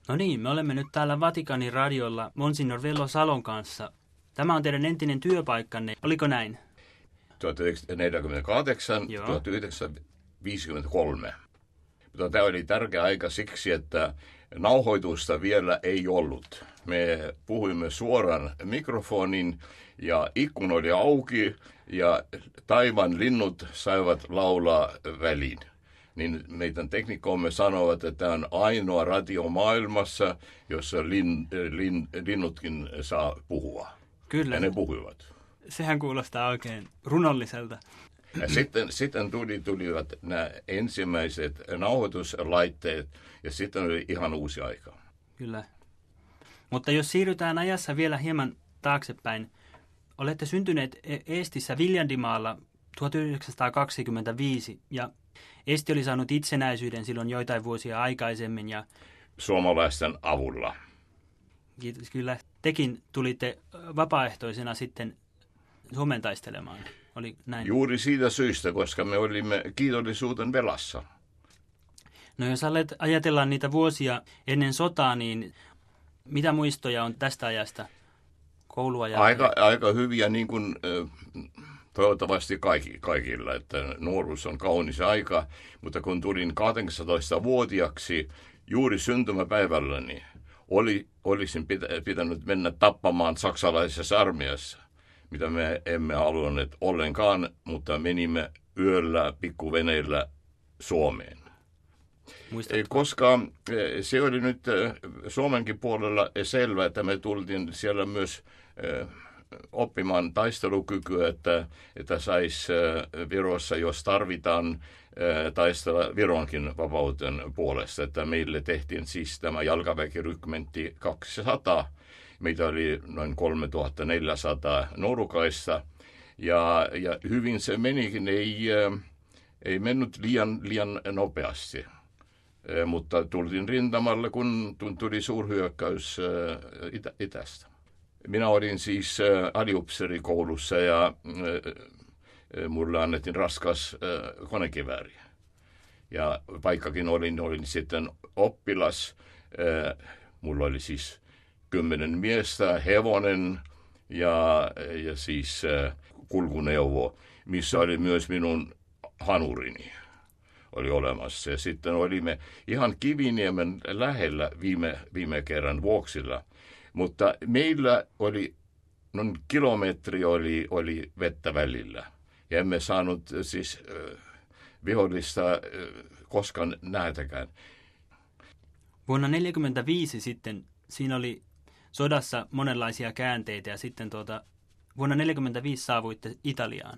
No niin, me olemme nyt täällä Vatikanin radiolla Monsignor Vello Salon kanssa. Tämä on teidän entinen työpaikkanne, oliko näin? 1948-1953. Mutta tämä oli tärkeä aika siksi, että nauhoitusta vielä ei ollut. Me puhuimme suoraan mikrofonin ja ikkuna oli auki ja taivaan linnut saivat laulaa väliin. Niin meidän teknikkomme sanovat, että tämä on ainoa radio maailmassa, jossa linnutkin saa puhua. Kyllä. Ja ne puhuivat. Sehän kuulostaa oikein runolliselta. Ja sitten tulivat nämä ensimmäiset nauhoituslaitteet, ja sitten oli ihan uusi aika. Kyllä. Mutta jos siirrytään ajassa vielä hieman taaksepäin, olette syntyneet Eestissä Viljandimaalla 1925, ja Eesti oli saanut itsenäisyyden silloin joitain vuosia aikaisemmin. Ja suomalaisten avulla. Kiitos, kyllä. Tekin tulitte vapaaehtoisena sitten Suomen taistelemaan. Oli näin. Juuri siitä syystä, koska me olimme kiitollisuuden velassa. No jos ajatellaan niitä vuosia ennen sotaa, niin mitä muistoja on tästä ajasta? Koulua ja aika hyviä, niin kuin toivottavasti kaikilla, että nuoruus on kaunis aika, mutta kun tulin 18-vuotiaaksi juuri syntymäpäivälläni, olisin pitänyt mennä tappamaan saksalaisessa armeijassa, mitä me emme halunneet ollenkaan, mutta menimme yöllä pikkuveneillä Suomeen. Muistatko? Koska se oli nyt Suomenkin puolella selvä, että me tultiin siellä myös oppimaan taistelukykyä, että saisi Virossa, jos tarvitaan, taistella Vironkin vapauden puolesta. Että meille tehtiin siis tämä jalkaväkirykmentti 200. Meitä oli noin 3400 nuorukaista. Ja hyvin se menikin, ei mennyt liian nopeasti. Mutta tultiin rintamalle, kun tuli suurhyökkäys itästä. Minä olin siis aliupseerikoulussa ja mulle annettiin raskas konekivääri. Ja vaikkakin olin sitten oppilas, mulla oli siis 10 miestä, hevonen ja siis kulkuneuvo, missä oli myös minun hanurini oli olemassa. Ja sitten olimme ihan Kiviniemen lähellä viime kerran Vuoksilla. Mutta meillä oli, noin kilometri oli vettä välillä. Ja emme saanut siis vihollista koskaan nähdäkään. Vuonna 1945 sitten siinä oli sodassa monenlaisia käänteitä ja sitten vuonna 1945 saavuitte Italiaan.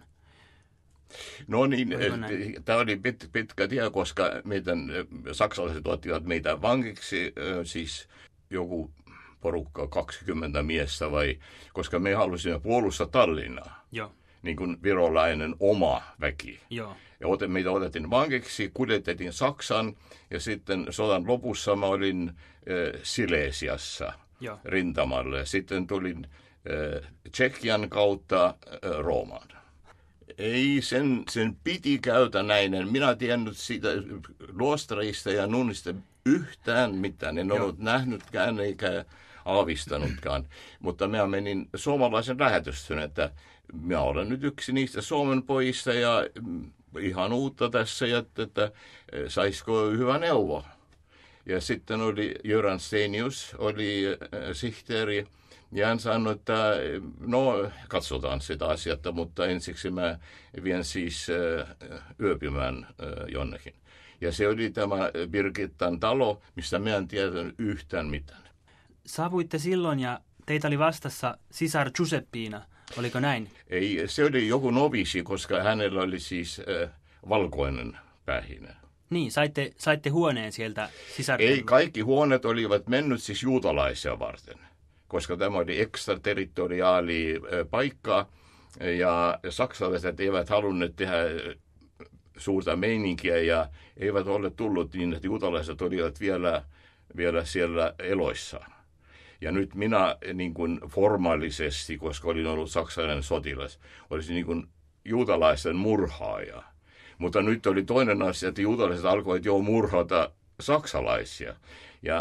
No niin, tämä oli pitkä tie, koska saksalaiset ottivat meitä vankiksi, siis joku porukka 20 miestä koska me halusimme puolustaa Tallinnaa. Joo. Niin kuin virolainen oma väki. Joo. Ja meitä otettiin vankiksi, kuljetettiin Saksaan ja sitten sodan lopussa mä olin Silesiassa rintamalle. Ja sitten tulin Tšekian kautta Roomaan. Ei, sen piti käydä näin. Minä tiennyt siitä luostareista ja nunnista yhtään mitään. En ollut nähnytkään eikä aavistanutkaan. Mutta minä menin suomalaisen lähetystön, että minä olen nyt yksi niistä Suomen pojista ja ihan uutta tässä, että saisiko hyvä neuvo. Ja sitten oli Göran Stenius, oli sihteeri, ja hän sanoi, että no katsotaan sitä asiaa, mutta ensiksi mä vien siis yöpymään jonnekin. Ja se oli tämä Birgittan talo, mistä mä en tiedä yhtään mitään. Saavuitte silloin ja teitä oli vastassa sisar Giuseppina, oliko näin? Ei, se oli joku novisi, koska hänellä oli siis valkoinen päähine. Niin, saitte huoneen sieltä sisarten. Ei, kaikki huoneet olivat mennyt siis juutalaisia varten, koska tämä oli ekstraterritoriaali paikka ja saksalaiset eivät halunneet tehdä suurta meininkiä ja eivät ole tullut niin, että juutalaiset olivat vielä siellä eloissaan. Ja nyt minä niin kuin formaalisesti, koska olin ollut saksalainen sotilas, olisin niin kuin juutalaisten murhaaja. Mutta nyt oli toinen asia, että juutalaiset alkoivat jo murhata saksalaisia. Ja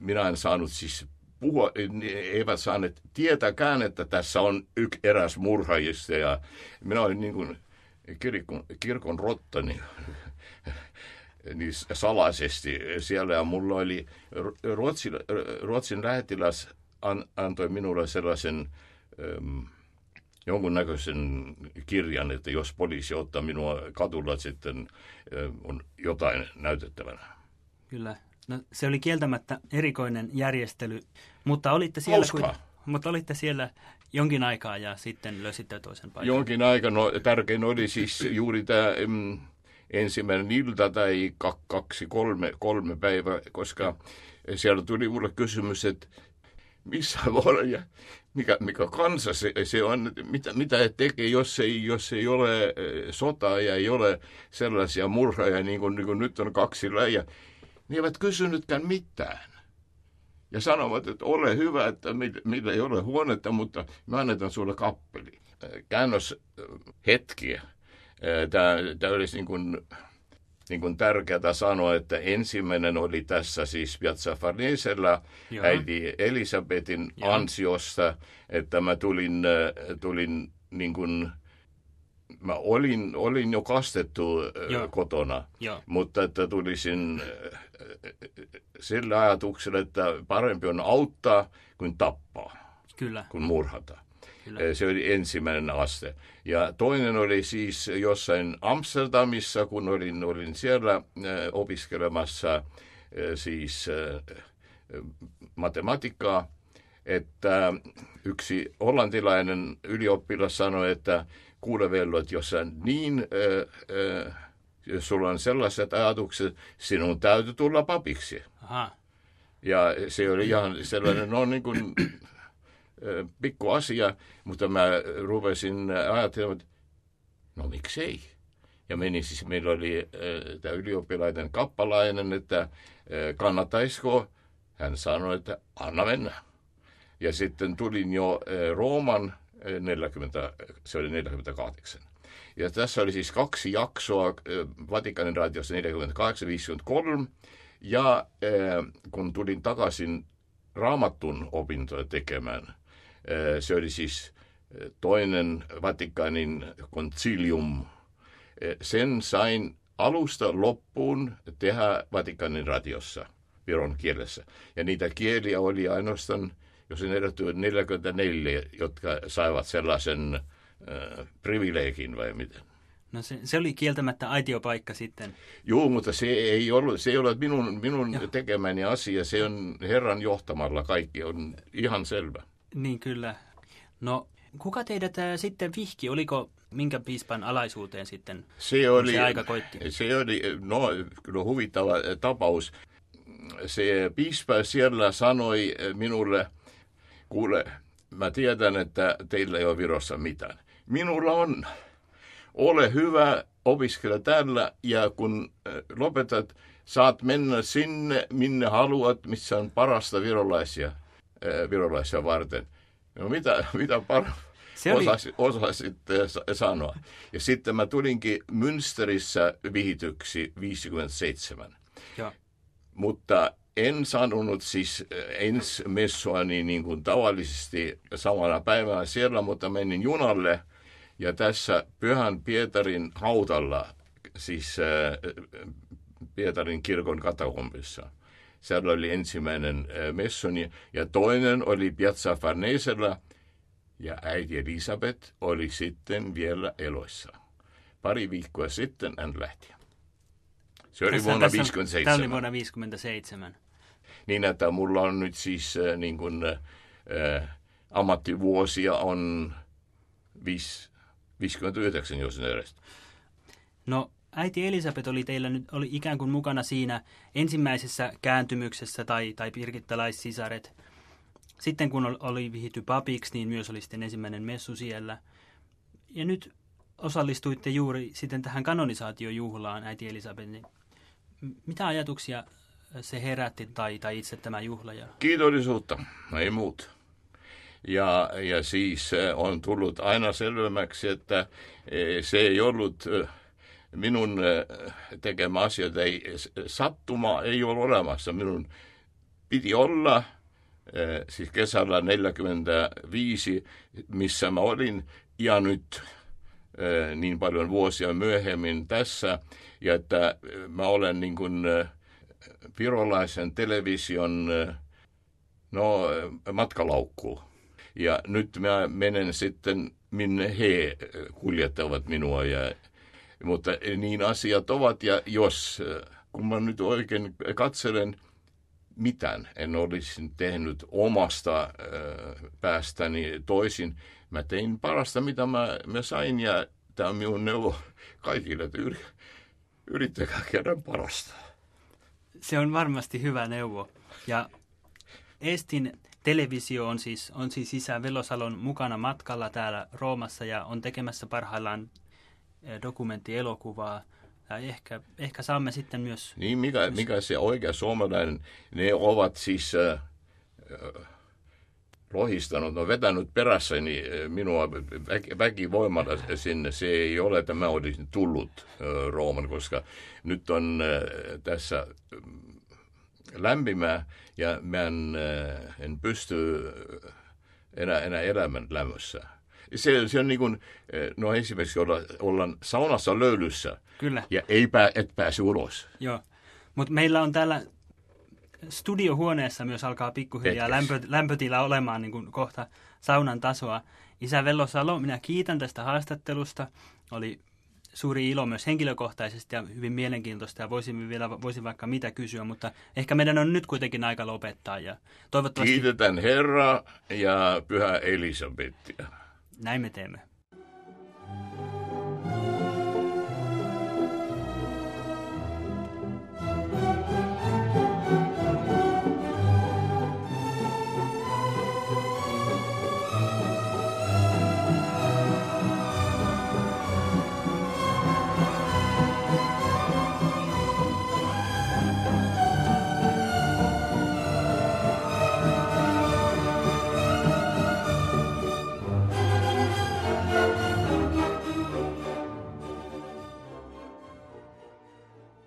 minä en saanut siis puhua, eivät saaneet tietääkään, että tässä on eräs murhaajista, ja minä olin niin kuin kirkon rotta niin salaisesti siellä, ja mulla oli Ruotsin lähettiläs antoi minulle sellaisen jonkunnäköisen kirjan, että jos poliisi ottaa minua kadulla, sitten on jotain näytettävänä. Kyllä. No, se oli kieltämättä erikoinen järjestely, mutta olitte siellä jonkin aikaa ja sitten löysitte toisen paikan. Jonkin aikaa. No, tärkein oli siis juuri tämä ensimmäinen ilta tai 2-3 päivää, koska siellä tuli mulle kysymys, että missä voi ja mikä kansa se on, mitä he tekee, jos ei ole sotaa ja ei ole sellaisia murhaajia, niin kuin nyt on 2 läjää. Ne eivät kysynytkään mitään. Ja sanovat, että ole hyvä, että millä ei ole huonetta, mutta me annetaan sulle kappeli. Käännöshetkiä. Tämä olisi niin kuin tärkeää sanoa, että ensimmäinen oli tässä siis Piazza Farnesella äiti Elisabetin ansiosta, että mä tulin niin kuin, mä olin jo kastettu kotona, mutta että tulisin sillä ajatuksella, että parempi on auttaa kuin tappaa, kuin murhata. Kyllä. Se oli ensimmäinen aste. Ja toinen oli siis jossain Amsterdamissa, kun olin siellä opiskelemassa siis matematiikkaa, että yksi hollantilainen ylioppilas sanoi, että kuule Vello, että jos sulla on sellaiset ajatukset, sinun täytyy tulla papiksi. Aha. Ja se oli ihan sellainen, niin kuin pikku asia, mutta mä rupesin ajattelemaan, että no miksei. Ja meillä oli tämä ylioppilaiden kappalainen, että kannattaisiko. Hän sanoi, että anna mennä. Ja sitten tulin jo Rooman 48. Ja tässä oli siis 2 jaksoa Vatikanin radiossa 48-53. Ja kun tulin takaisin Raamatun opintoja tekemään, se oli siis toinen Vatikanin concilium. Sen sain alusta loppuun tehdä Vatikanin radiossa viron kielessä. Ja niitä kieliä oli ainoastaan, jos en ehdottu 44, jotka saivat sellaisen privilegin vai miten. No se oli kieltämättä aitiopaikka sitten. Joo, mutta se ei ole minun tekemäni asia. Se on Herran johtamalla, kaikki on ihan selvä. Niin kyllä. No kuka teidät sitten vihki? Oliko minkä piispan alaisuuteen sitten, se aika koitti? Se oli kyllä huvittava tapaus. Se piispa siellä sanoi minulle, kuule, mä tiedän, että teillä ei ole Virossa mitään. Minulla on. Ole hyvä, opiskella täällä ja kun lopetat, saat mennä sinne, minne haluat, missä on parasta virolaisia varten. No mitä osasit sanoa. Ja sitten mä tulinkin Münsterissä vihityksi 57. Ja. Mutta en sanonut siis ensi messuani niin kuin tavallisesti samana päivänä siellä, mutta menin junalle. Ja tässä Pyhän Pietarin hautalla, siis Pietarin kirkon katakombissa, siellä oli ensimmäinen messoni ja toinen oli Piazza Farnesella ja äiti Elisabeth oli sitten vielä eloissa. 2 viikkoa sitten hän lähti. Se oli vuonna 1957. Tämä oli vuonna 1957. Niin, että mulla on nyt siis niin kuin, ammattivuosia on 59, jos ne edestä. No, äiti Elisabeth oli teillä nyt oli ikään kuin mukana siinä ensimmäisessä kääntymyksessä tai pirkittalaisisaret. Sitten kun oli vihitty papiksi, niin myös oli sitten ensimmäinen messu siellä. Ja nyt osallistuitte juuri sitten tähän kanonisaatiojuhlaan, äiti Elisabeth. Niin mitä ajatuksia se herätti tai itse tämä juhla? Kiitollisuutta, ei muuta. Ja siis on tullut aina selvemmäksi, että se ei ollut minun tekemä asia, ei sattuma ei ole olemassa. Minun piti olla siis kesällä 1945, missä mä olin, ja nyt niin paljon vuosia myöhemmin tässä, ja että mä olen niin kuin virolaisen television matkalaukku. Ja nyt mä menen sitten, minne he kuljettavat minua. Mutta niin asiat ovat, ja kun mä nyt oikein katselen, mitään en olisi tehnyt omasta päästäni toisin. Mä tein parasta, mitä mä sain, ja tämä on minun neuvo kaikille, että yrittäkää kerran parasta. Se on varmasti hyvä neuvo. Ja Eestin televisio on siis isä Velosalon mukana matkalla täällä Roomassa ja on tekemässä parhaillaan dokumenttielokuvaa. Ja ehkä saamme sitten myös... Niin, mikä se oikea suomalainen, ne ovat siis lohistanut, vetänyt perässäni minua väkivoimalla sinne. Se ei ole, että mä olisin tullut Rooman, koska nyt on tässä lämpimää ja mä en pysty enää elämän lämmössä. Se on niin kuin, esimerkiksi ollaan saunassa löylyssä. Kyllä. Ja et pääse ulos. Joo, mutta meillä on täällä studiohuoneessa myös alkaa pikkuhiljaa lämpötila olemaan niin kuin kohta saunan tasoa. Isä Velo-Salo, minä kiitän tästä haastattelusta. Oli suuri ilo myös henkilökohtaisesti ja hyvin mielenkiintoista ja voisin vaikka mitä kysyä, mutta ehkä meidän on nyt kuitenkin aika lopettaa. Ja toivottavasti... Kiitetään Herraa ja Pyhä Elisabetia. Näin me teemme.